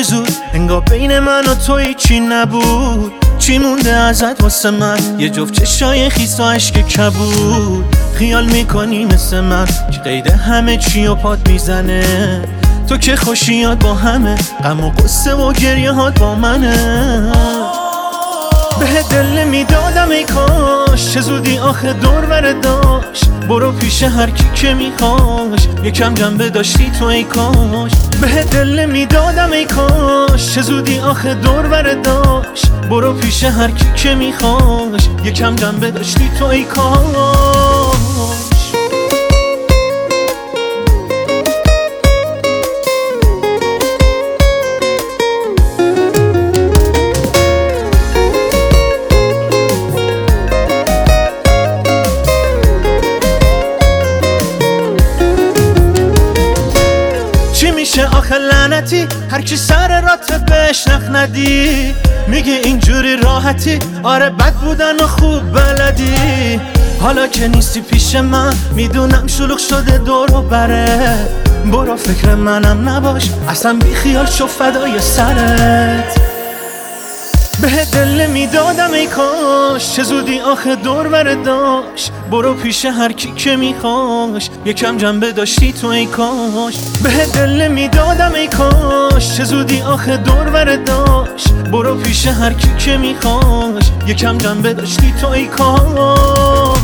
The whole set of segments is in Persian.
زود انگار بین من و تو هیچی نبود. چی مونده ازت واسه من؟ یه جفت چشای خیس و عشق کبود. خیال میکنی مثل من که قید همه چی و پات میزنه. تو که خوشیات با همه، غم و قصه و گریه هات با منه. به دل میدادم ای کاش چه زودی آخه دور بره داشت. برو پیش هر کی که میخواش، یکم جنبه داشتی تو ای کاش. به دل میدادم ای کاش چه زودی آخه دور بره داشت. برو پیش هر کی که میخواش، یکم جنبه داشتی تو ای کاش. چی میشه آخه لعنتی هر کی سر رات بهش نخ ندی؟ میگه اینجوری راحتی، آره بد بودن و خوب بلدی. حالا که نیستی پیش من میدونم شلوغ شده دور و بره. برو فکر منم نباش اصلا بی خیال شو فدای سرت. به دل میدادم ای کاش چه زودی آخه دور بره داشت. برو پیش هر کی که میخواش، یکم جنبه داشتی تو ای کاش. به دل میدادم ای کاش چه زودی آخه دور بره داشت. برو پیش هر کی که میخواش، یکم جنبه داشتی تو ای کاش.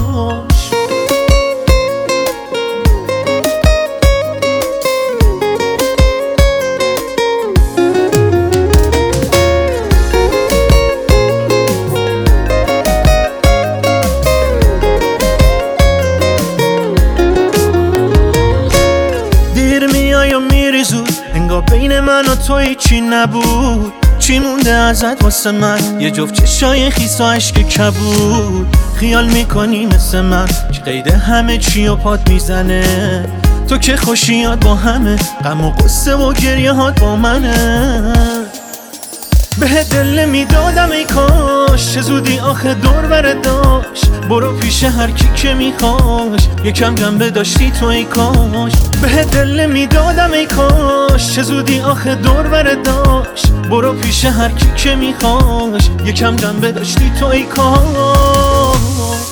میری زود انگار بین من و تو هیچی نبود. چی مونده ازت واسه من؟ یه جفت چشای خیس و عشق کبود. خیال میکنی مثل من که قید همه چی و پات میزنه. تو که خوشیات با همه، غم و قصه و گریه هات با منه. به دل میدادم ای کاش چه زودی آخه دور بره داشت. برو پیش هر کی که میخواش، یکم جنبه داشتی تو ای کاش. به دل میدادم ای کاش چه زودی آخه دور بره داشت. برو پیش هر کی که میخواش، یکم جنبه داشتی تو ای کاش.